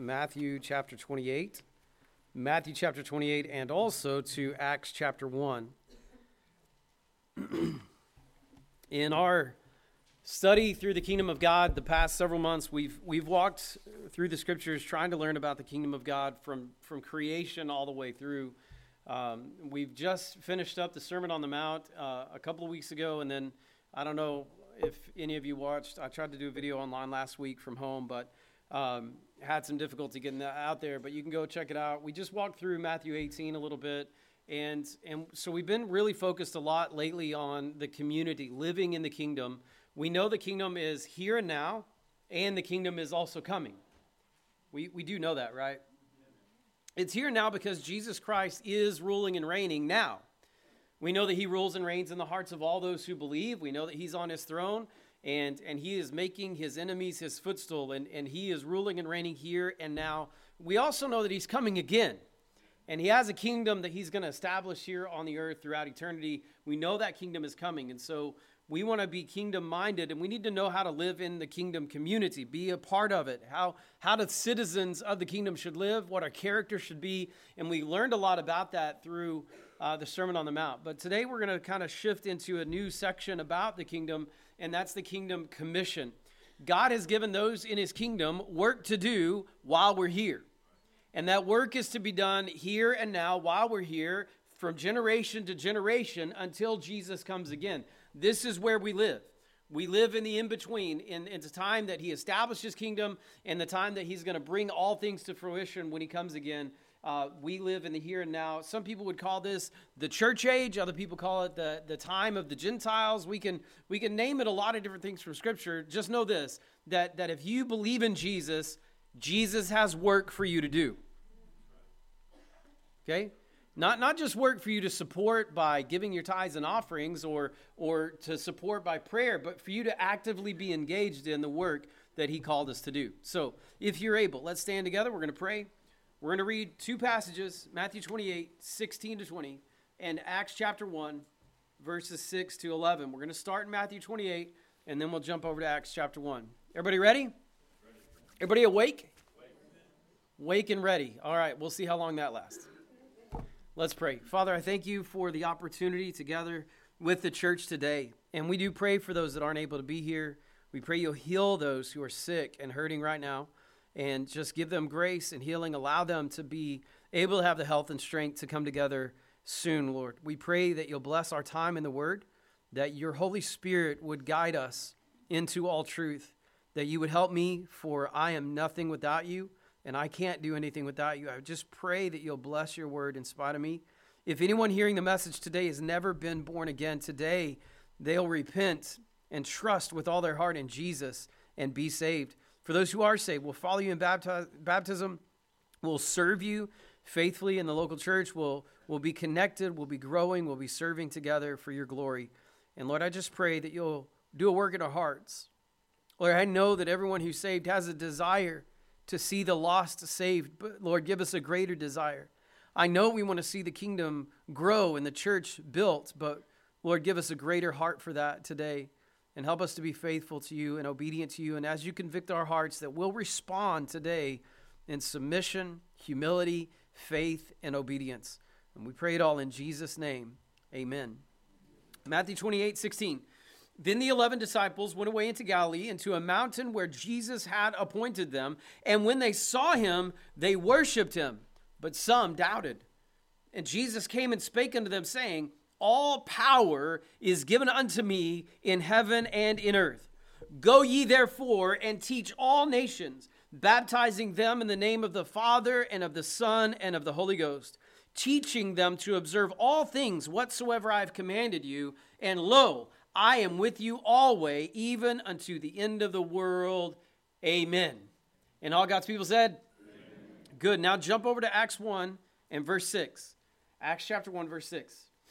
Matthew chapter 28. Matthew chapter 28 and also to Acts chapter 1. In our study through the kingdom of God the past several months, we've walked through the scriptures trying to learn about the kingdom of God from creation all the way through. We've just finished up the Sermon on the Mount a couple of weeks ago, and then I don't know if any of you watched. I tried to do a video online last week from home, but had some difficulty getting that out there. But you can go check it out. We just walked through Matthew 18 a little bit, and so we've been really focused a lot lately on the community, living in the kingdom. We know the kingdom is here and now, and the kingdom is also coming. We do know that, right? It's here now because Jesus Christ is ruling and reigning now. We know that he rules and reigns in the hearts of all those who believe. We know that he's on his throne, and he is making his enemies his footstool, and he is ruling and reigning here and now. We also know that he's coming again, and he has a kingdom that he's going to establish here on the earth throughout eternity. We know that kingdom is coming, and so we want to be kingdom-minded, and we need to know how to live in the kingdom community, be a part of it, how the citizens of the kingdom should live, what our character should be, and we learned a lot about that through the Sermon on the Mount. But today we're going to kind of shift into a new section about the kingdom, and that's the kingdom commission. God has given those in his kingdom work to do while we're here, and that work is to be done here and now while we're here, from generation to generation until Jesus comes again. This is where we live. We live in the in-between, in the time that he established his kingdom and the time that he's going to bring all things to fruition when he comes again. We live in the here and now. Some people would call this the church age. Other people call it the time of the Gentiles. We can name it a lot of different things from Scripture. Just know this, that if you believe in Jesus, Jesus has work for you to do. Okay? Not just work for you to support by giving your tithes and offerings or to support by prayer, but for you to actively be engaged in the work that he called us to do. So if you're able, let's stand together. We're going to pray. We're going to read two passages, Matthew 28, 16 to 20, and Acts chapter 1, verses 6 to 11. We're going to start in Matthew 28, and then we'll jump over to Acts chapter 1. Everybody ready? Everybody awake? Wake and ready. All right, we'll see how long that lasts. Let's pray. Father, I thank you for the opportunity together with the church today. And we do pray for those that aren't able to be here. We pray you'll heal those who are sick and hurting right now. And just give them grace and healing. Allow them to be able to have the health and strength to come together soon, Lord. We pray that you'll bless our time in the Word, that your Holy Spirit would guide us into all truth, that you would help me, for I am nothing without you, and I can't do anything without you. I just pray that you'll bless your word in spite of me. If anyone hearing the message today has never been born again, today they'll repent and trust with all their heart in Jesus and be saved. For those who are saved, we'll follow you in baptism. We'll serve you faithfully in the local church. We'll be connected. We'll be growing. We'll be serving together for your glory. And Lord, I just pray that you'll do a work in our hearts. Lord, I know that everyone who's saved has a desire to see the lost saved, but Lord, give us a greater desire. I know we want to see the kingdom grow and the church built, but Lord, give us a greater heart for that today, and help us to be faithful to you and obedient to you. And as you convict our hearts, that we'll respond today in submission, humility, faith, and obedience. And we pray it all in Jesus' name. Amen. Matthew 28, 16. Then the 11 disciples went away into Galilee, into a mountain where Jesus had appointed them. And when they saw him, they worshipped him, but some doubted. And Jesus came and spake unto them, saying, All power is given unto me in heaven and in earth. Go ye therefore and teach all nations, baptizing them in the name of the Father and of the Son and of the Holy Ghost, teaching them to observe all things whatsoever I have commanded you. And lo, I am with you always, even unto the end of the world. Amen. And all God's people said? Amen. Good. Now jump over to Acts 1 and verse 6. Acts chapter 1, verse 6.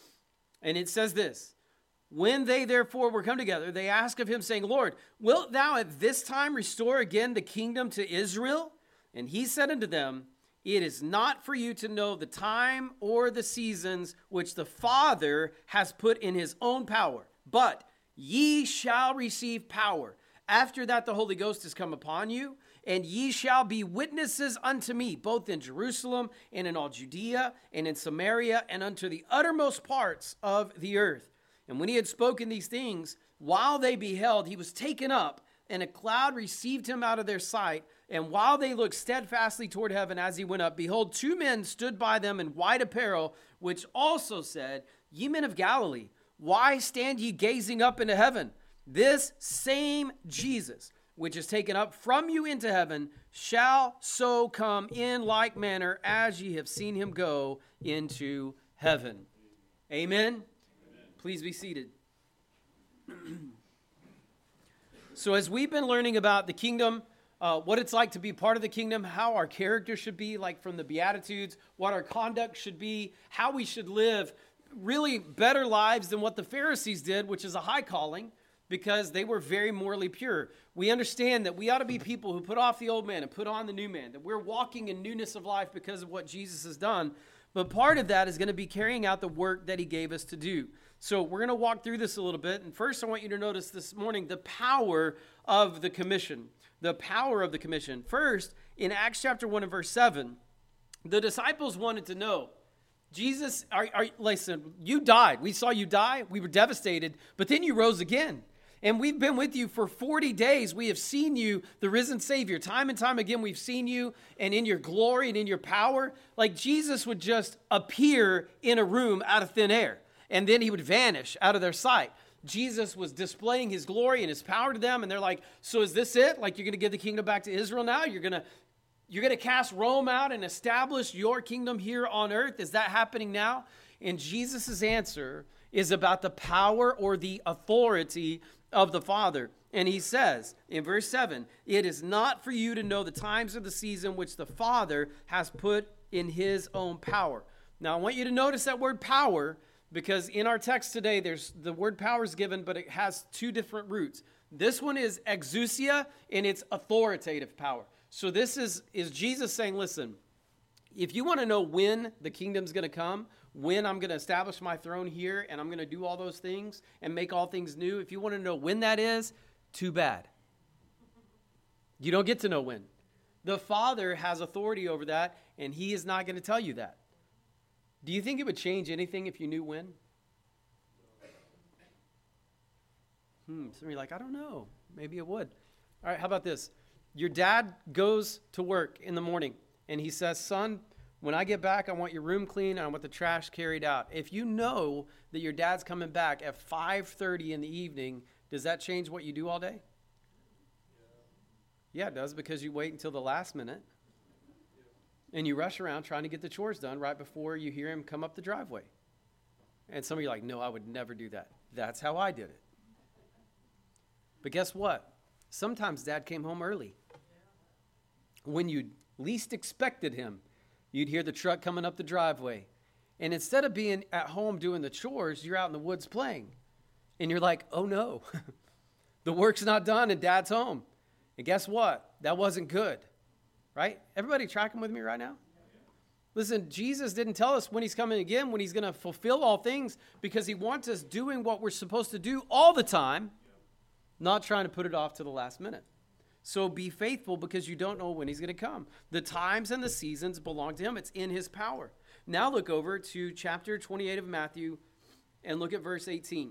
And it says this, When they therefore were come together, they asked of him, saying, Lord, wilt thou at this time restore again the kingdom to Israel? And he said unto them, It is not for you to know the time or the seasons which the Father has put in his own power, but ye shall receive power. After that the Holy Ghost has come upon you, and ye shall be witnesses unto me, both in Jerusalem and in all Judea and in Samaria and unto the uttermost parts of the earth. And when he had spoken these things, while they beheld, he was taken up, and a cloud received him out of their sight. And while they looked steadfastly toward heaven as he went up, behold, two men stood by them in white apparel, which also said, Ye men of Galilee, why stand ye gazing up into heaven? This same Jesus, which is taken up from you into heaven, shall so come in like manner as ye have seen him go into heaven. Amen? Amen. Please be seated. So as we've been learning about the kingdom, what it's like to be part of the kingdom, how our character should be, like from the Beatitudes, what our conduct should be, how we should live really better lives than what the Pharisees did, which is a high calling, because they were very morally pure. We understand that we ought to be people who put off the old man and put on the new man, that we're walking in newness of life because of what Jesus has done. But part of that is going to be carrying out the work that he gave us to do. So we're going to walk through this a little bit. And first, I want you to notice this morning the power of the commission. The power of the commission. First, in Acts chapter 1 and verse 7, the disciples wanted to know, Jesus, listen, you died. We saw you die. We were devastated. But then you rose again. And we've been with you for 40 days. We have seen you, the risen Savior. Time and time again, we've seen you, and in your glory and in your power. Like Jesus would just appear in a room out of thin air, and then he would vanish out of their sight. Jesus was displaying his glory and his power to them, and they're like, so is this it? Like, you're going to give the kingdom back to Israel now? You're going to cast Rome out and establish your kingdom here on earth? Is that happening now? And Jesus' answer is about the power or the authority of the Father. And he says in verse 7, it is not for you to know the times or the season which the Father has put in his own power. Now, I want you to notice that word power, because in our text today, there's the word power is given, but it has two different roots. This one is exousia, and it's authoritative power. So this is Jesus saying, listen, if you want to know when the kingdom's going to come, when I'm going to establish my throne here, and I'm going to do all those things and make all things new, if you want to know when that is, too bad. You don't get to know when. The Father has authority over that, and he is not going to tell you that. Do you think it would change anything if you knew when? Some of you are like, I don't know. Maybe it would. All right, how about this? Your dad goes to work in the morning, and he says, son, when I get back, I want your room clean, and I want the trash carried out. If you know that your dad's coming back at 5:30 in the evening, does that change what you do all day? Yeah, it does, because you wait until the last minute. And you rush around trying to get the chores done right before you hear him come up the driveway. And some of you are like, no, I would never do that. That's how I did it. But guess what? Sometimes Dad came home early. When you least expected him, you'd hear the truck coming up the driveway. And instead of being at home doing the chores, you're out in the woods playing. And you're like, oh no, the work's not done and Dad's home. And guess what? That wasn't good. Right? Everybody tracking with me right now? Listen, Jesus didn't tell us when he's coming again, when he's going to fulfill all things, because he wants us doing what we're supposed to do all the time, not trying to put it off to the last minute. So be faithful, because you don't know when he's going to come. The times and the seasons belong to him. It's in his power. Now look over to chapter 28 of Matthew and look at verse 18.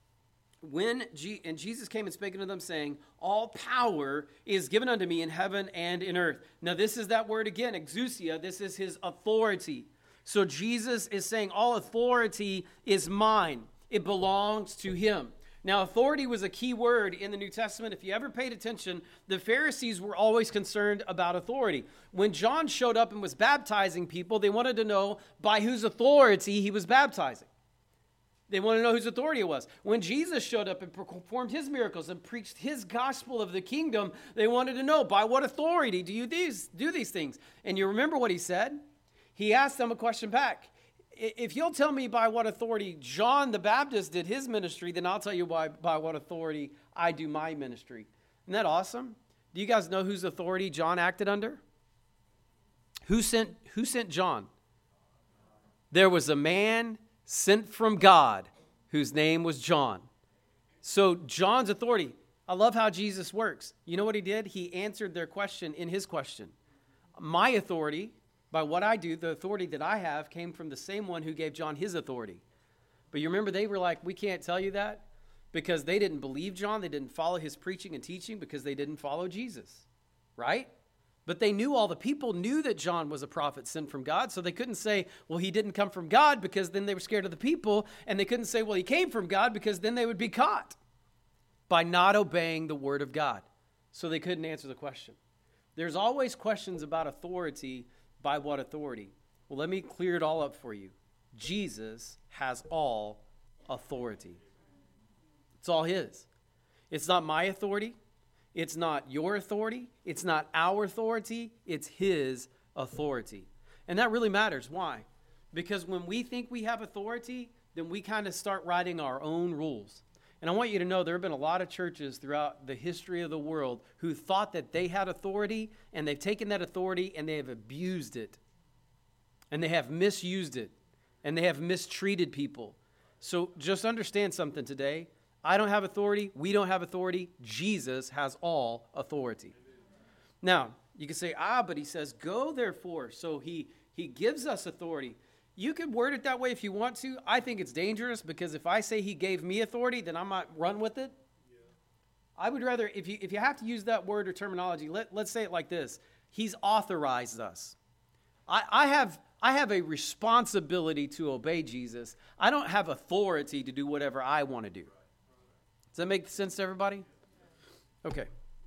And Jesus came and spake unto them, saying, all power is given unto me in heaven and in earth. Now this is that word again, exousia. This is his authority. So Jesus is saying, all authority is mine. It belongs to him. Now authority was a key word in the New Testament. If you ever paid attention, the Pharisees were always concerned about authority. When John showed up and was baptizing people, they wanted to know by whose authority he was baptizing. They want to know whose authority it was. When Jesus showed up and performed his miracles and preached his gospel of the kingdom, they wanted to know, by what authority do you do these things? And you remember what he said? He asked them a question back. If you'll tell me by what authority John the Baptist did his ministry, then I'll tell you by what authority I do my ministry. Isn't that awesome? Do you guys know whose authority John acted under? Who sent John? There was a man sent from God, whose name was John. So John's authority, I love how Jesus works. You know what he did? He answered their question in his question. My authority, by what I do, the authority that I have, came from the same one who gave John his authority. But you remember they were like, we can't tell you that because they didn't believe John. They didn't follow his preaching and teaching because they didn't follow Jesus, right? But they knew, all the people knew that John was a prophet sent from God, so they couldn't say, well, he didn't come from God, because then they were scared of the people, and they couldn't say, well, he came from God, because then they would be caught by not obeying the word of God. So they couldn't answer the question. There's always questions about authority. By what authority? Well, let me clear it all up for you. Jesus has all authority. It's all his. It's not my authority. It's not your authority. It's not our authority. It's his authority. And that really matters. Why? Because when we think we have authority, then we kind of start writing our own rules. And I want you to know there have been a lot of churches throughout the history of the world who thought that they had authority, and they've taken that authority and they have abused it. And they have misused it. And they have mistreated people. So just understand something today. I don't have authority. We don't have authority. Jesus has all authority. Now, you can say, but he says, go therefore. So he gives us authority. You could word it that way if you want to. I think it's dangerous, because if I say he gave me authority, then I might run with it. Yeah. I would rather, if you have to use that word or terminology, let's say it like this. He's authorized us. I have a responsibility to obey Jesus. I don't have authority to do whatever I want to do. Does that make sense to everybody? Okay.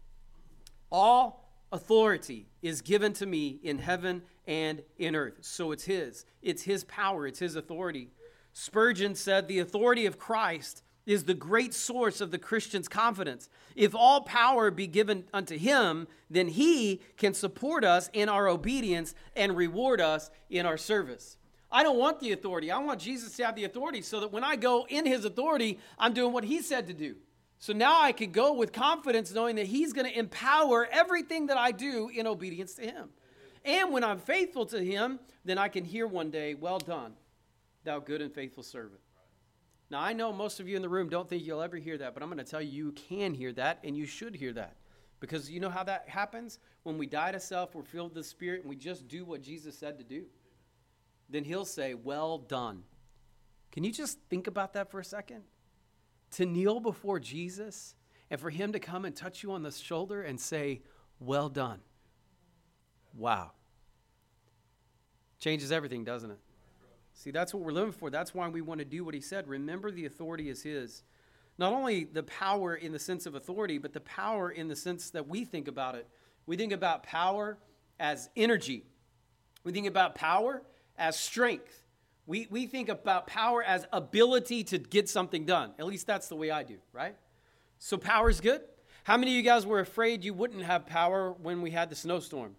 All authority is given to me in heaven and in earth. So it's his. It's his power. It's his authority. Spurgeon said, the authority of Christ is the great source of the Christian's confidence. If all power be given unto him, then he can support us in our obedience and reward us in our service. I don't want the authority. I want Jesus to have the authority so that when I go in his authority, I'm doing what he said to do. So now I can go with confidence knowing that he's going to empower everything that I do in obedience to him. And when I'm faithful to him, then I can hear one day, well done, thou good and faithful servant. Now, I know most of you in the room don't think you'll ever hear that, but I'm going to tell you, you can hear that, and you should hear that. Because you know how that happens? When we die to self, we're filled with the Spirit, and we just do what Jesus said to do. Then he'll say, well done. Can you just think about that for a second? To kneel before Jesus, and for him to come and touch you on the shoulder and say, well done. Wow. Changes everything, doesn't it? See, that's what we're living for. That's why we want to do what he said. Remember, the authority is his. Not only the power in the sense of authority, but the power in the sense that we think about it. We think about power as energy. We think about power as strength. We think about power as ability to get something done. At least that's the way I do, right? So power is good. How many of you guys were afraid you wouldn't have power when we had the snowstorm?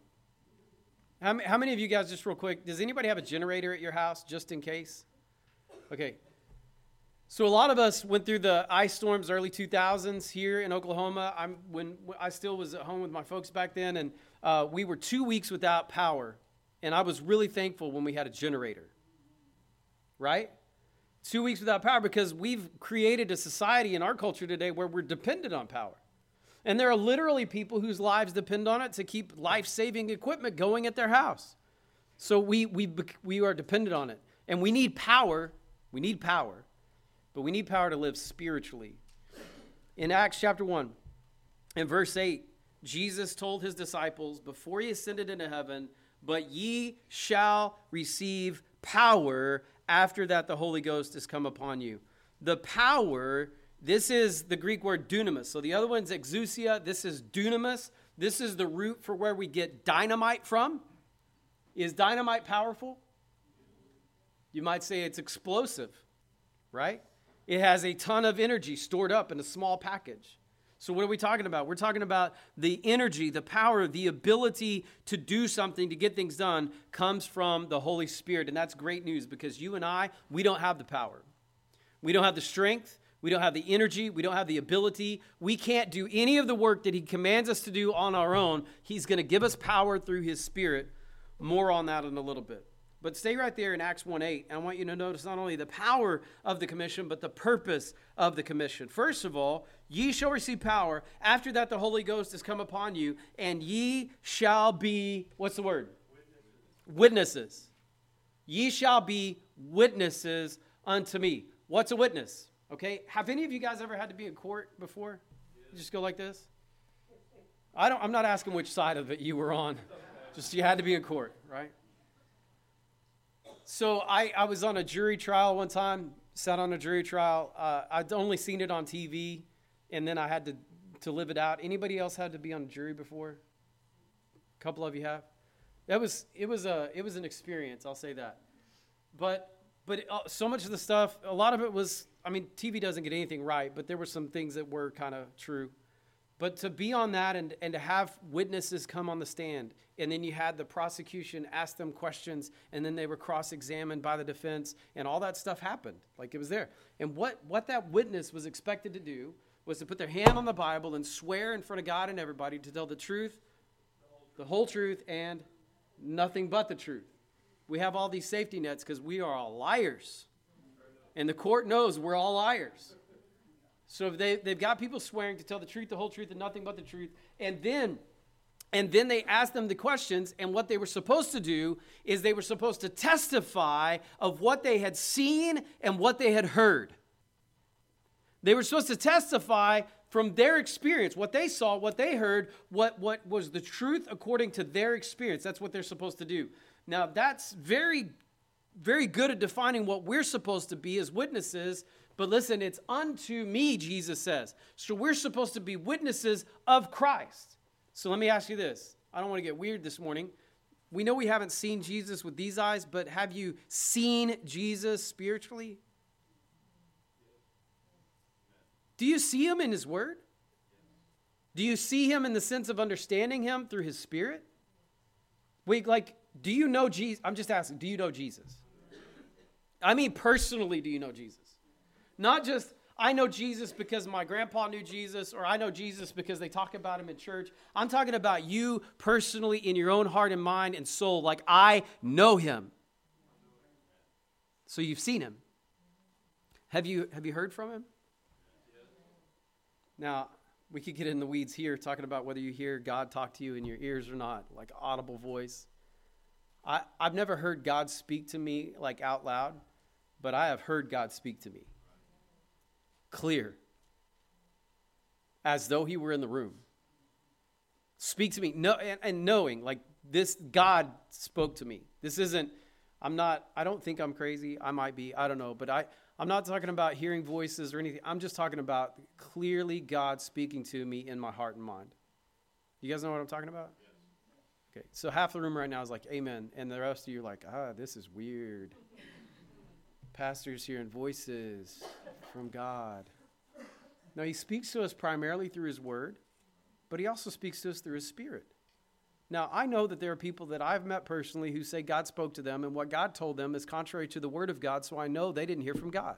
How many of you guys, just real quick, does anybody have a generator at your house just in case? Okay. So a lot of us went through the ice storms early 2000s here in Oklahoma. When I still was at home with my folks back then, and we were 2 weeks without power. And I was really thankful when we had a generator. Right? 2 weeks without power, because we've created a society in our culture today where we're dependent on power. And there are literally people whose lives depend on it to keep life-saving equipment going at their house. So we are dependent on it. And we need power. We need power. But we need power to live spiritually. In Acts chapter 1, in verse 8, Jesus told his disciples before he ascended into heaven, but ye shall receive power after that the Holy Ghost is come upon you. The power, this is the Greek word dunamis. So the other one's exousia. This is dunamis. This is the root for where we get dynamite from. Is dynamite powerful? You might say it's explosive, right? It has a ton of energy stored up in a small package. So what are we talking about? We're talking about the energy, the power, the ability to do something, to get things done, comes from the Holy Spirit. And that's great news, because you and I, we don't have the power. We don't have the strength. We don't have the energy. We don't have the ability. We can't do any of the work that he commands us to do on our own. He's going to give us power through his Spirit. More on that in a little bit. But stay right there in Acts 1:8. And I want you to notice not only the power of the commission, but the purpose of the commission. First of all, ye shall receive power. After that, the Holy Ghost has come upon you, and ye shall be, what's the word? Witnesses. Ye shall be witnesses unto me. What's a witness? Okay, have any of you guys ever had to be in court before? You just go like this? I'm not asking which side of it you were on. Just you had to be in court, right? So I was on a jury trial one time, sat on a jury trial. I'd only seen it on TV, and then I had to live it out. Anybody else had to be on a jury before? A couple of you have? It was an experience, I'll say that. But so much of the stuff, a lot of it was, I mean, TV doesn't get anything right, but there were some things that were kind of true. But to be on that and to have witnesses come on the stand, and then you had the prosecution ask them questions, and then they were cross-examined by the defense, and all that stuff happened. Like it was there. And what that witness was expected to do was to put their hand on the Bible and swear in front of God and everybody to tell the truth, the whole truth, and nothing but the truth. We have all these safety nets because we are all liars. And the court knows we're all liars. So they've got people swearing to tell the truth, the whole truth, and nothing but the truth. And then they asked them the questions, and what they were supposed to do is they were supposed to testify of what they had seen and what they had heard. They were supposed to testify from their experience, what they saw, what they heard, what was the truth according to their experience. That's what they're supposed to do. Now, that's very, very good at defining what we're supposed to be as witnesses. But listen, it's unto me, Jesus says. So we're supposed to be witnesses of Christ. So let me ask you this. I don't want to get weird this morning. We know we haven't seen Jesus with these eyes, but have you seen Jesus spiritually? Do you see him in his word? Do you see him in the sense of understanding him through his spirit? Wait, like, do you know Jesus? I'm just asking, do you know Jesus? I mean, personally, do you know Jesus? Not just, I know Jesus because my grandpa knew Jesus, or I know Jesus because they talk about him in church. I'm talking about you personally in your own heart and mind and soul, like I know him. So you've seen him. Have you heard from him? Now, we could get in the weeds here talking about whether you hear God talk to you in your ears or not, like audible voice. I've never heard God speak to me like out loud, but I have heard God speak to me. Clear. As though he were in the room. Speak to me. No, and knowing, like this, God spoke to me. This isn't, I don't think I'm crazy. I might be, I don't know. But I'm not talking about hearing voices or anything. I'm just talking about clearly God speaking to me in my heart and mind. You guys know what I'm talking about? Yes. Okay, so half the room right now is like, amen. And the rest of you are like, this is weird. Pastors hearing voices from God. Now, he speaks to us primarily through his word, but he also speaks to us through his spirit. Now, I know that there are people that I've met personally who say God spoke to them, and what God told them is contrary to the word of God, so I know they didn't hear from God.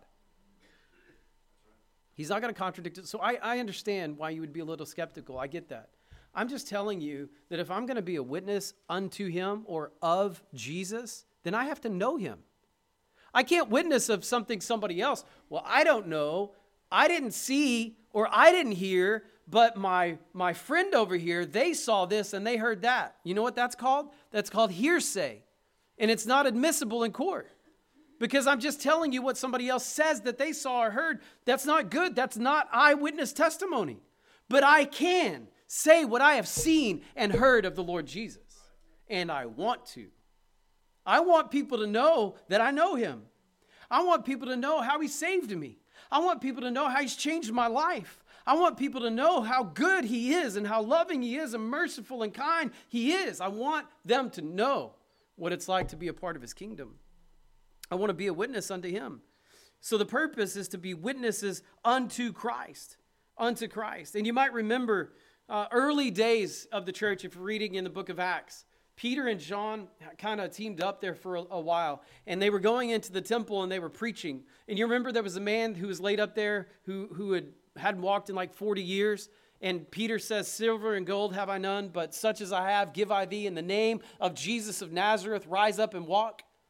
He's not going to contradict it. So I understand why you would be a little skeptical. I get that. I'm just telling you that if I'm going to be a witness unto him or of Jesus, then I have to know him. I can't witness of something somebody else. Well, I don't know. I didn't see or I didn't hear, but my friend over here, they saw this and they heard that. You know what that's called? That's called hearsay. And it's not admissible in court. Because I'm just telling you what somebody else says that they saw or heard. That's not good. That's not eyewitness testimony. But I can say what I have seen and heard of the Lord Jesus. And I want to. I want people to know that I know him. I want people to know how he saved me. I want people to know how he's changed my life. I want people to know how good he is and how loving he is and merciful and kind he is. I want them to know what it's like to be a part of his kingdom. I want to be a witness unto him. So the purpose is to be witnesses unto Christ. Unto Christ. And you might remember early days of the church, if you're reading in the book of Acts, Peter and John kind of teamed up there for a while, and they were going into the temple and they were preaching. And you remember there was a man who was laid up there who hadn't walked in like 40 years. And Peter says, silver and gold have I none, but such as I have give I thee in the name of Jesus of Nazareth, rise up and walk.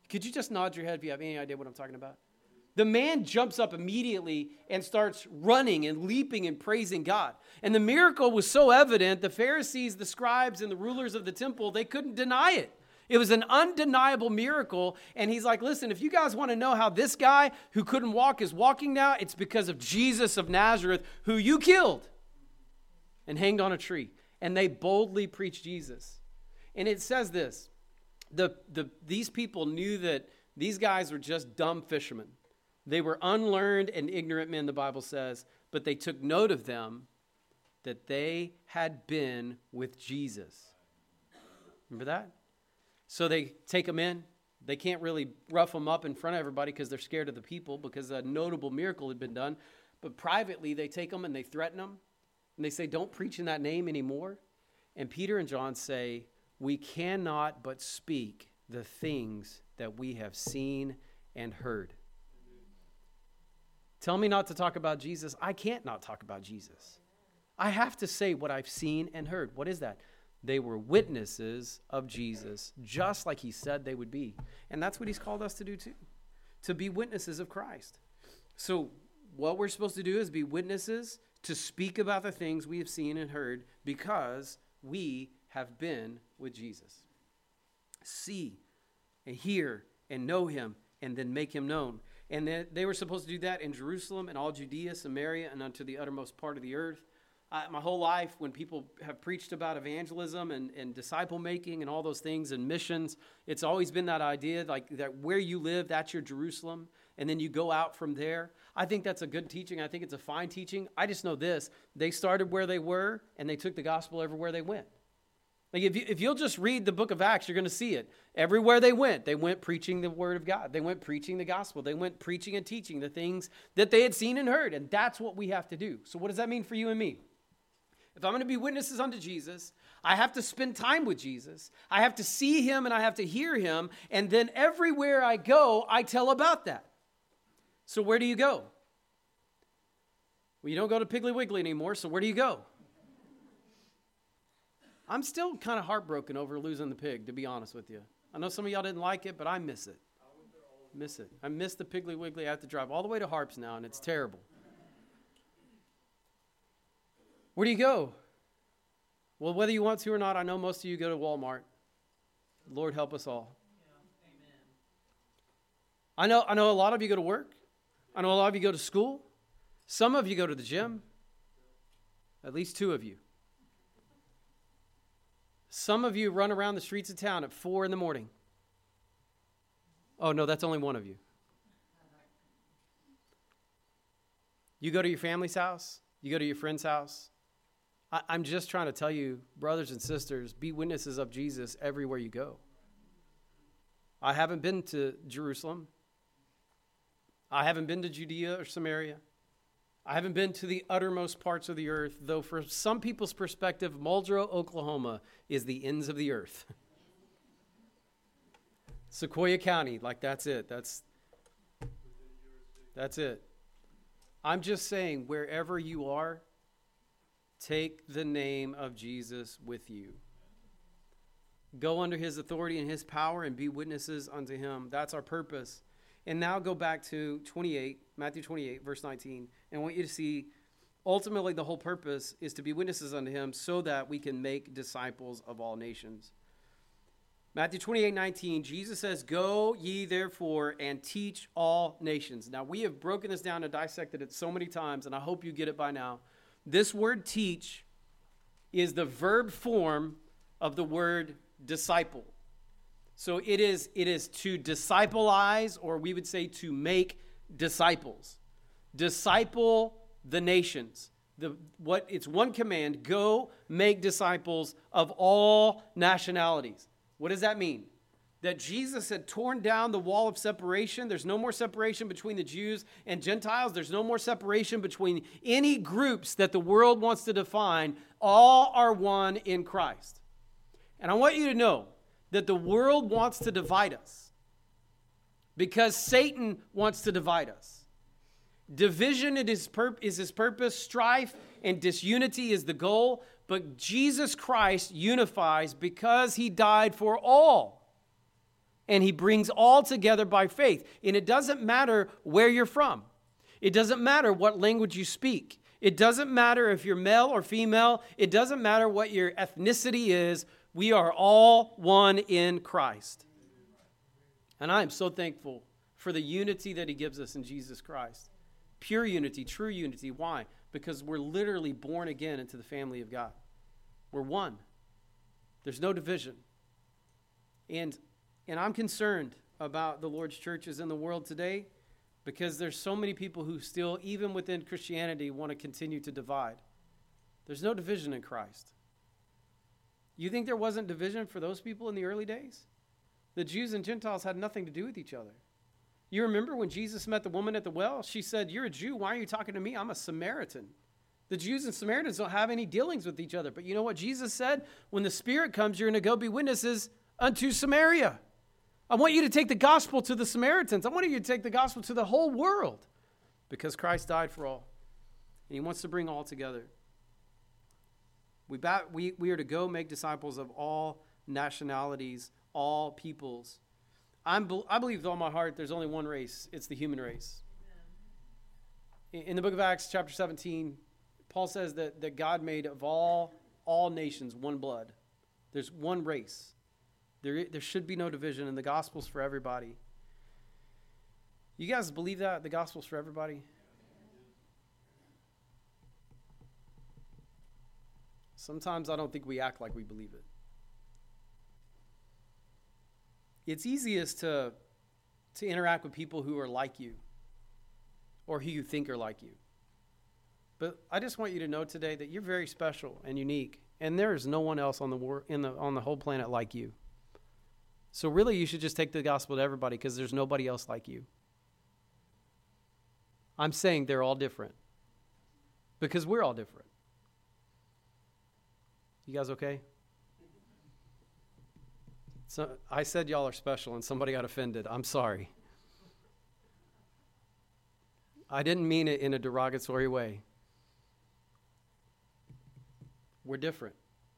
Could you just nod your head if you have any idea what I'm talking about? The man jumps up immediately and starts running and leaping and praising God. And the miracle was so evident, the Pharisees, the scribes, and the rulers of the temple, they couldn't deny it. It was an undeniable miracle. And he's like, listen, if you guys want to know how this guy who couldn't walk is walking now, it's because of Jesus of Nazareth, who you killed and hanged on a tree. And they boldly preached Jesus. And it says this, these people knew that these guys were just dumb fishermen. They were unlearned and ignorant men, the Bible says, but they took note of them that they had been with Jesus. Remember that? So they take them in. They can't really rough them up in front of everybody because they're scared of the people because a notable miracle had been done. But privately, they take them and they threaten them. And they say, don't preach in that name anymore. And Peter and John say, we cannot but speak the things that we have seen and heard. Tell me not to talk about Jesus. I can't not talk about Jesus. I have to say what I've seen and heard. What is that? They were witnesses of Jesus, just like he said they would be. And that's what he's called us to do too, to be witnesses of Christ. So what we're supposed to do is be witnesses to speak about the things we have seen and heard because we have been with Jesus. See and hear and know him and then make him known. And they were supposed to do that in Jerusalem and all Judea, Samaria, and unto the uttermost part of the earth. My whole life, when people have preached about evangelism and disciple making and all those things and missions, it's always been that idea like that where you live, that's your Jerusalem. And then you go out from there. I think that's a good teaching. I think it's a fine teaching. I just know this. They started where they were, and they took the gospel everywhere they went. Like if you'll just read the book of Acts, you're going to see it. Everywhere they went preaching the word of God. They went preaching the gospel. They went preaching and teaching the things that they had seen and heard. And that's what we have to do. So what does that mean for you and me? If I'm going to be witnesses unto Jesus, I have to spend time with Jesus. I have to see him and I have to hear him. And then everywhere I go, I tell about that. So where do you go? Well, you don't go to Piggly Wiggly anymore, so where do you go? I'm still kind of heartbroken over losing the pig, to be honest with you. I know some of y'all didn't like it, but I miss it. I miss the Piggly Wiggly. I have to drive all the way to Harps now, and it's terrible. Where do you go? Well, whether you want to or not, I know most of you go to Walmart. Lord help us all. I know a lot of you go to work. I know a lot of you go to school. Some of you go to the gym. At least 2 of you. Some of you run around the streets of town at 4 a.m. Oh, no, that's only 1 of you. You go to your family's house. You go to your friend's house. I'm just trying to tell you, brothers and sisters, be witnesses of Jesus everywhere you go. I haven't been to Jerusalem. I haven't been to Judea or Samaria. I haven't been to the uttermost parts of the earth, though from some people's perspective, Muldrow, Oklahoma is the ends of the earth. Sequoia County, like that's it. That's it. I'm just saying, wherever you are, take the name of Jesus with you. Go under his authority and his power and be witnesses unto him. That's our purpose. And now go back to Matthew 28, verse 19. And I want you to see, ultimately the whole purpose is to be witnesses unto him so that we can make disciples of all nations. Matthew 28, 19, Jesus says, go ye therefore and teach all nations. Now we have broken this down and dissected it so many times, and I hope you get it by now. This word teach is the verb form of the word disciple. So it is to discipleize, or we would say to make disciples. Disciple the nations. It's one command, go make disciples of all nationalities. What does that mean? That Jesus had torn down the wall of separation. There's no more separation between the Jews and Gentiles. There's no more separation between any groups that the world wants to define. All are one in Christ. And I want you to know that the world wants to divide us because Satan wants to divide us. Division is his purpose. Strife and disunity is the goal. But Jesus Christ unifies because he died for all. and he brings all together by faith. And it doesn't matter where you're from. It doesn't matter what language you speak. It doesn't matter if you're male or female. It doesn't matter what your ethnicity is. We are all one in Christ. And I am so thankful for the unity that he gives us in Jesus Christ. Pure unity, true unity. Why? Because we're literally born again into the family of God. We're one. There's no division. And I'm concerned about the Lord's churches in the world today because there's so many people who still, even within Christianity, want to continue to divide. There's no division in Christ. You think there wasn't division for those people in the early days? The Jews and Gentiles had nothing to do with each other. You remember when Jesus met the woman at the well? She said, "You're a Jew. Why are you talking to me? I'm a Samaritan." The Jews and Samaritans don't have any dealings with each other. But you know what Jesus said? When the Spirit comes, you're going to go be witnesses unto Samaria. I want you to take the gospel to the Samaritans. I want you to take the gospel to the whole world because Christ died for all. And he wants to bring all together. We are to go make disciples of all nationalities, all peoples. I believe with all my heart there's only one race. It's the human race. In the book of Acts, chapter 17, Paul says that God made of all nations one blood. There's one race. There should be no division, and the gospel's for everybody. You guys believe that? The gospel's for everybody? Sometimes I don't think we act like we believe it. It's easiest to interact with people who are like you or who you think are like you. But I just want you to know today that you're very special and unique, and there is no one else on the whole planet like you. So really, you should just take the gospel to everybody because there's nobody else like you. I'm saying they're all different because we're all different. You guys okay? So I said y'all are special and somebody got offended. I'm sorry. I didn't mean it in a derogatory way. We're different.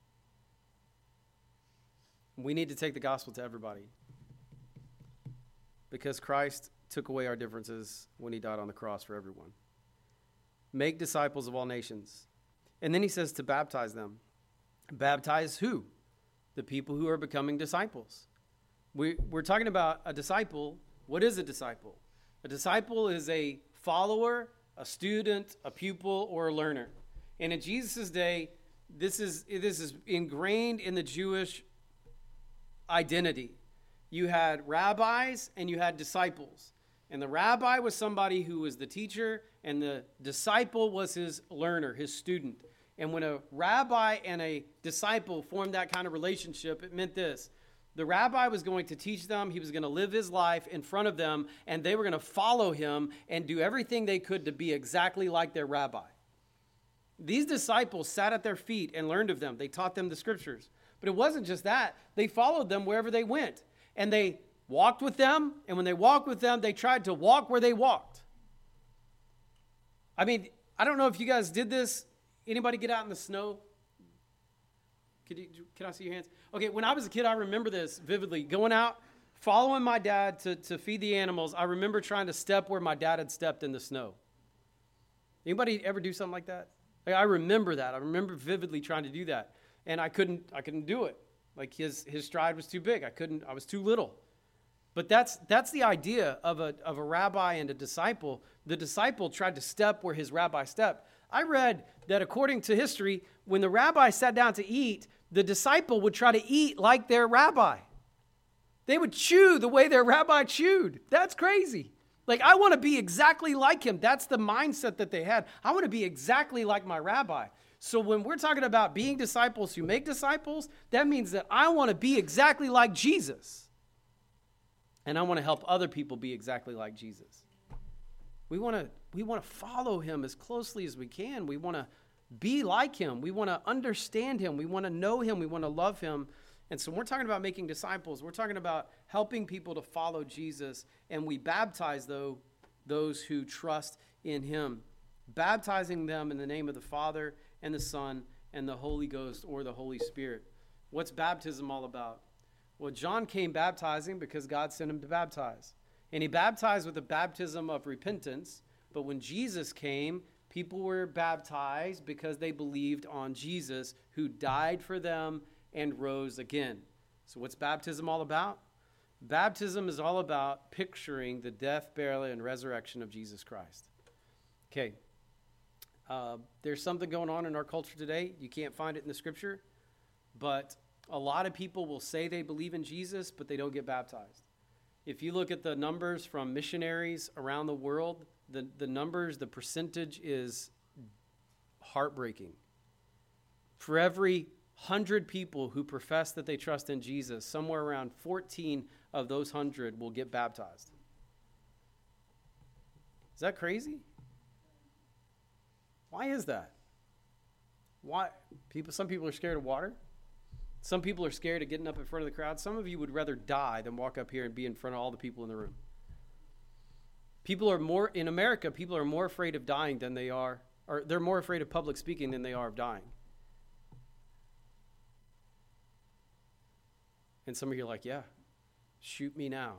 We need to take the gospel to everybody because Christ took away our differences when he died on the cross for everyone. Make disciples of all nations. And then he says to baptize them. Baptize who? The people who are becoming disciples. We're talking about a disciple. What is a disciple? A disciple is a follower, a student, a pupil, or a learner. And in Jesus' day, this is ingrained in the Jewish identity. You had rabbis and you had disciples. And the rabbi was somebody who was the teacher, and the disciple was his learner, his student. And when a rabbi and a disciple formed that kind of relationship, it meant this. The rabbi was going to teach them, he was going to live his life in front of them, and they were going to follow him and do everything they could to be exactly like their rabbi. These disciples sat at their feet and learned of them. They taught them the scriptures. But it wasn't just that. They followed them wherever they went. And they walked with them, and when they walked with them, they tried to walk where they walked. I mean, I don't know if you guys did this. Anybody get out in the snow? Can I see your hands? Okay, when I was a kid, I remember this vividly. Going out, following my dad to feed the animals, I remember trying to step where my dad had stepped in the snow. Anybody ever do something like that? Like, I remember that. I remember vividly trying to do that. And I couldn't do it. Like his stride was too big. I was too little. But that's the idea of a rabbi and a disciple. The disciple tried to step where his rabbi stepped. I read that according to history, when the rabbi sat down to eat, the disciple would try to eat like their rabbi. They would chew the way their rabbi chewed. That's crazy. Like, I want to be exactly like him. That's the mindset that they had. I want to be exactly like my rabbi. So when we're talking about being disciples who make disciples, that means that I want to be exactly like Jesus. And I want to help other people be exactly like Jesus. We want to follow him as closely as we can. We want to be like him. We want to understand him. We want to know him. We want to love him. And so we're talking about making disciples. We're talking about helping people to follow Jesus. And we baptize those who trust in him, baptizing them in the name of the Father and the Son and the Holy Ghost, or the Holy Spirit. What's baptism all about? Well, John came baptizing because God sent him to baptize. And he baptized with a baptism of repentance. But when Jesus came, people were baptized because they believed on Jesus, who died for them and rose again. So what's baptism all about? Baptism is all about picturing the death, burial, and resurrection of Jesus Christ. Okay. There's something going on in our culture today. You can't find it in the scripture, but a lot of people will say they believe in Jesus, but they don't get baptized. If you look at the numbers from missionaries around the world, the numbers, the percentage is heartbreaking. For every 100 people who profess that they trust in Jesus, somewhere around 14 of those 100 will get baptized. Is that crazy? Why is that? Why? Some people are scared of water. Some people are scared of getting up in front of the crowd. Some of you would rather die than walk up here and be in front of all the people in the room. In America, people are more afraid of dying than they are, or they're more afraid of public speaking than they are of dying. And some of you are like, yeah, shoot me now.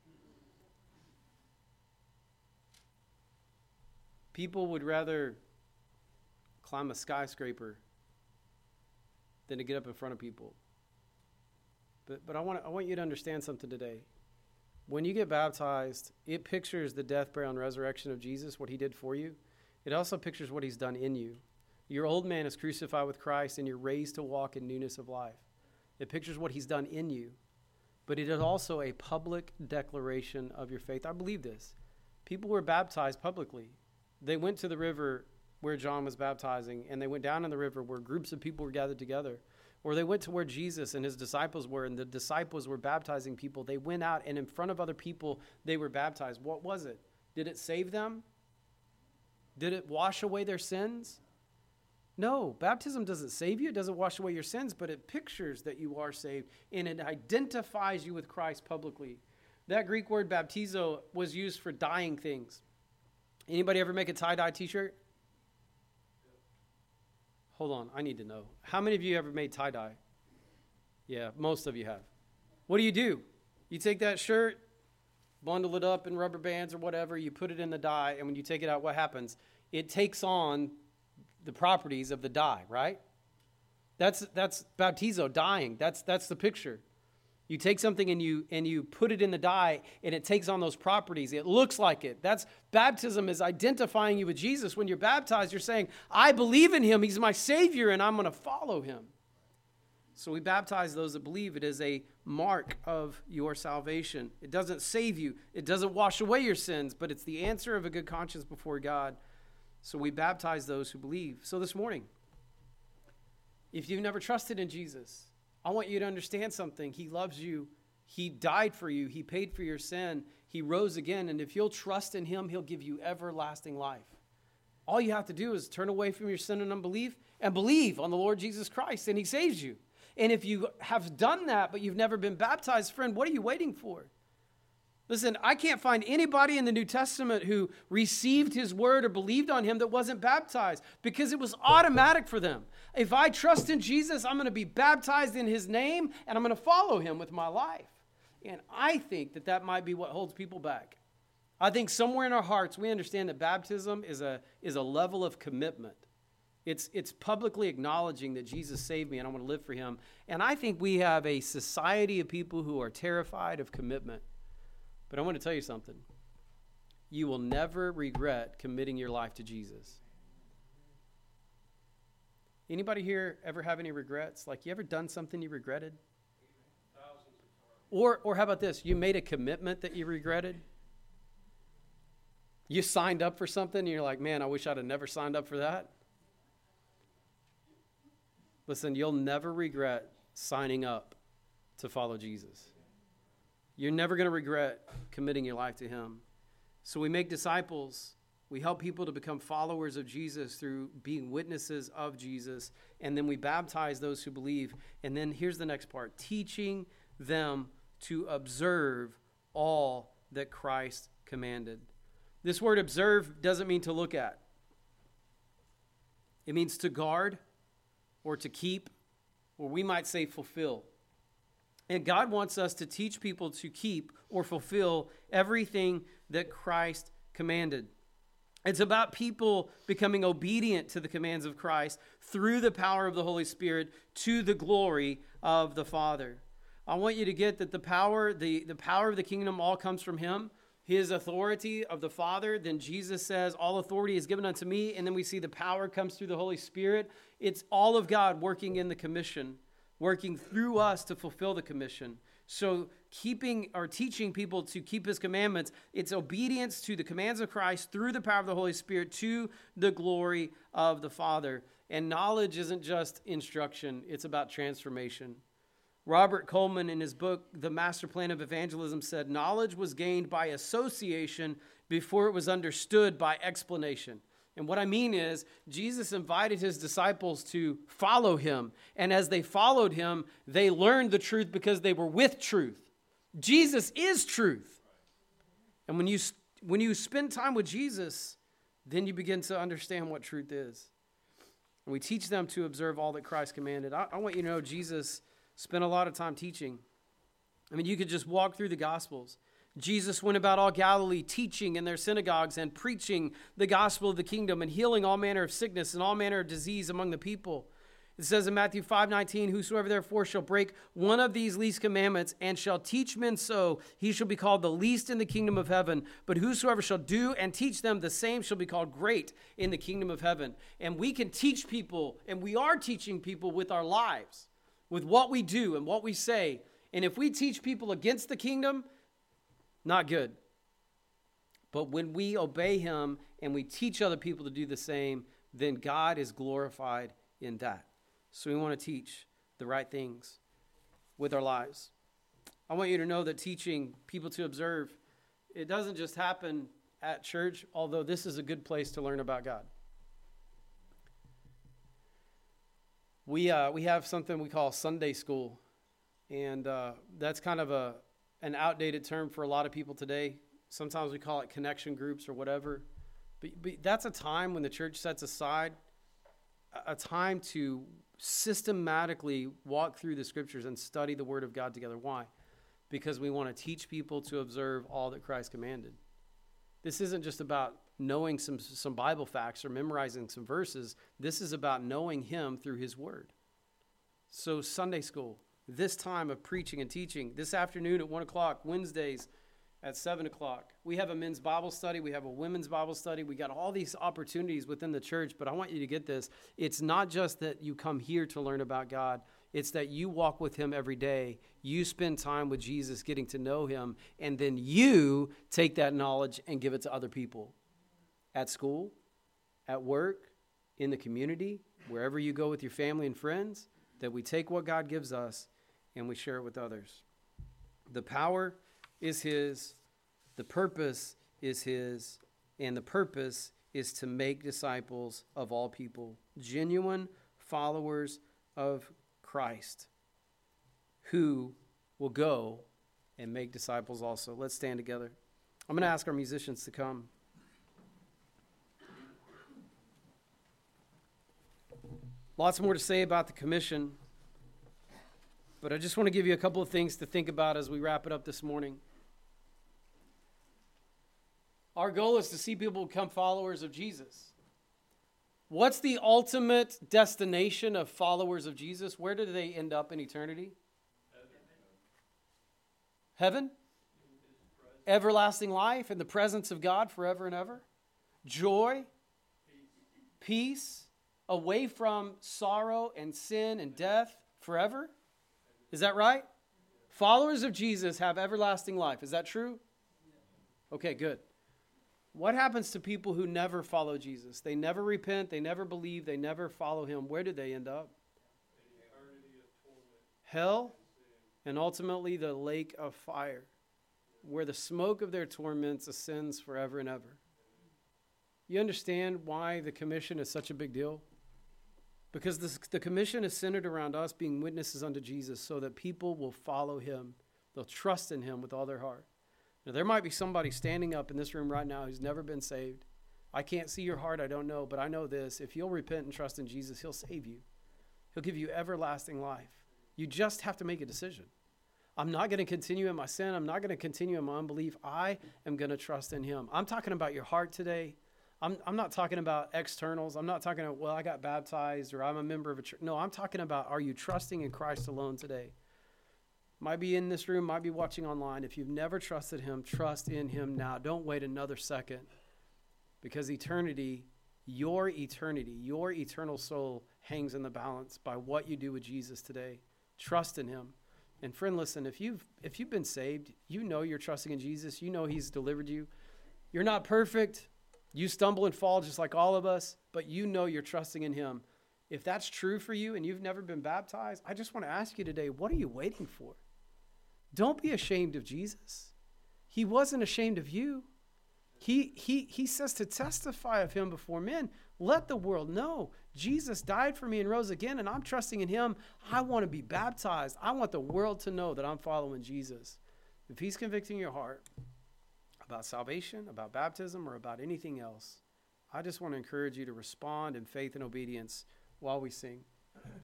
People would rather climb a skyscraper than to get up in front of people. But I want you to understand something today. When you get baptized, it pictures the death, burial, and resurrection of Jesus, what he did for you. It also pictures what he's done in you. Your old man is crucified with Christ, and you're raised to walk in newness of life. It pictures what he's done in you. But it is also a public declaration of your faith. I believe this. People were baptized publicly. They went to the river where John was baptizing, and they went down in the river where groups of people were gathered together. Or they went to where Jesus and his disciples were, and the disciples were baptizing people. They went out, and in front of other people, they were baptized. What was it? Did it save them? Did it wash away their sins? No, baptism doesn't save you. It doesn't wash away your sins, but it pictures that you are saved, and it identifies you with Christ publicly. That Greek word baptizo was used for dyeing things. Anybody ever make a tie-dye t-shirt? Hold on, I need to know. How many of you ever made tie-dye? Yeah, most of you have. What do? You take that shirt, bundle it up in rubber bands or whatever, you put it in the dye, and when you take it out, what happens? It takes on the properties of the dye, right? That's baptizo, dyeing. That's the picture. You take something and you put it in the dye, and it takes on those properties. It looks like it. Baptism is identifying you with Jesus. When you're baptized, you're saying, I believe in him. He's my Savior, and I'm going to follow him. So we baptize those that believe. It is a mark of your salvation. It doesn't save you. It doesn't wash away your sins, but it's the answer of a good conscience before God. So we baptize those who believe. So this morning, if you've never trusted in Jesus, I want you to understand something. He loves you. He died for you. He paid for your sin. He rose again. And if you'll trust in him, he'll give you everlasting life. All you have to do is turn away from your sin and unbelief and believe on the Lord Jesus Christ, and he saves you. And if you have done that, but you've never been baptized, friend, what are you waiting for? Listen, I can't find anybody in the New Testament who received his word or believed on him that wasn't baptized, because it was automatic for them. If I trust in Jesus, I'm going to be baptized in his name, and I'm going to follow him with my life. And I think that might be what holds people back. I think somewhere in our hearts, we understand that baptism is a level of commitment. It's publicly acknowledging that Jesus saved me and I want to live for him. And I think we have a society of people who are terrified of commitment. But I want to tell you something. You will never regret committing your life to Jesus. Anybody here ever have any regrets? Like, you ever done something you regretted? Or how about this? You made a commitment that you regretted? You signed up for something and you're like, man, I wish I'd have never signed up for that. Listen, you'll never regret signing up to follow Jesus. You're never going to regret committing your life to him. So we make disciples. We help people to become followers of Jesus through being witnesses of Jesus. And then we baptize those who believe. And then here's the next part. Teaching them to observe all that Christ commanded. This word observe doesn't mean to look at. It means to guard or to keep, or we might say fulfill. And God wants us to teach people to keep or fulfill everything that Christ commanded. It's about people becoming obedient to the commands of Christ through the power of the Holy Spirit to the glory of the Father. I want you to get that the power of the kingdom all comes from him. His authority of the Father. Then Jesus says, all authority is given unto me. And then we see the power comes through the Holy Spirit. It's all of God working in the commission, working through us to fulfill the commission. So keeping or teaching people to keep his commandments, it's obedience to the commands of Christ through the power of the Holy Spirit to the glory of the Father. And knowledge isn't just instruction, it's about transformation. Robert Coleman, in his book, The Master Plan of Evangelism, said, knowledge was gained by association before it was understood by explanation. And what I mean is, Jesus invited his disciples to follow him. And as they followed him, they learned the truth because they were with truth. Jesus is truth. And when you spend time with Jesus, then you begin to understand what truth is. And we teach them to observe all that Christ commanded. I want you to know Jesus spent a lot of time teaching. I mean, you could just walk through the Gospels. Jesus went about all Galilee, teaching in their synagogues and preaching the gospel of the kingdom and healing all manner of sickness and all manner of disease among the people. It says in Matthew 5:19, whosoever therefore shall break one of these least commandments and shall teach men so, he shall be called the least in the kingdom of heaven. But whosoever shall do and teach them, the same shall be called great in the kingdom of heaven. And we can teach people, and we are teaching people with our lives, with what we do and what we say. And if we teach people against the kingdom, not good. But when we obey him and we teach other people to do the same, then God is glorified in that. So we want to teach the right things with our lives. I want you to know that teaching people to observe, it doesn't just happen at church, although this is a good place to learn about God. We have something we call Sunday school, and that's kind of an outdated term for a lot of people today. Sometimes we call it connection groups or whatever. But that's a time when the church sets aside a time to systematically walk through the scriptures and study the word of God together. Why? Because we want to teach people to observe all that Christ commanded. This isn't just about knowing some Bible facts or memorizing some verses. This is about knowing him through his word. So Sunday school, this time of preaching and teaching, this afternoon at 1 o'clock, Wednesdays at 7 o'clock. We have a men's Bible study. We have a women's Bible study. We got all these opportunities within the church, but I want you to get this. It's not just that you come here to learn about God. It's that you walk with him every day. You spend time with Jesus, getting to know him, and then you take that knowledge and give it to other people. At school, at work, in the community, wherever you go with your family and friends, that we take what God gives us and we share it with others. The power is his, the purpose is his, and the purpose is to make disciples of all people, genuine followers of Christ, who will go and make disciples also. Let's stand together. I'm going to ask our musicians to come. Lots more to say about the commission, but I just want to give you a couple of things to think about as we wrap it up this morning. Our goal is to see people become followers of Jesus. What's the ultimate destination of followers of Jesus? Where do they end up in eternity? Heaven? Everlasting life in the presence of God forever and ever? Joy? Peace? Away from sorrow and sin and death forever? Is that right? Followers of Jesus have everlasting life. Is that true? Okay, good. What happens to people who never follow Jesus? They never repent, they never believe, they never follow him. Where do they end up? Hell, and ultimately the lake of fire, where the smoke of their torments ascends forever and ever. You understand why the commission is such a big deal? Because the commission is centered around us being witnesses unto Jesus so that people will follow him. They'll trust in him with all their heart. Now, there might be somebody standing up in this room right now who's never been saved. I can't see your heart, I don't know, but I know this. If you'll repent and trust in Jesus, he'll save you. He'll give you everlasting life. You just have to make a decision. I'm not going to continue in my sin. I'm not going to continue in my unbelief. I am going to trust in him. I'm talking about your heart today. I'm not talking about externals. I'm not talking about, well, I got baptized or I'm a member of a church. No, I'm talking about, are you trusting in Christ alone today? Might be in this room, might be watching online. If you've never trusted him, trust in him now. Don't wait another second, because eternity, your eternal soul hangs in the balance by what you do with Jesus today. Trust in him. And friend, listen, if you've been saved, you know you're trusting in Jesus. You know he's delivered you. You're not perfect. You stumble and fall just like all of us, but you know you're trusting in him. If that's true for you and you've never been baptized, I just want to ask you today, what are you waiting for? Don't be ashamed of Jesus. He wasn't ashamed of you. He says to testify of him before men. Let the world know Jesus died for me and rose again, and I'm trusting in him. I want to be baptized. I want the world to know that I'm following Jesus. If he's convicting your heart about salvation, about baptism, or about anything else, I just want to encourage you to respond in faith and obedience while we sing.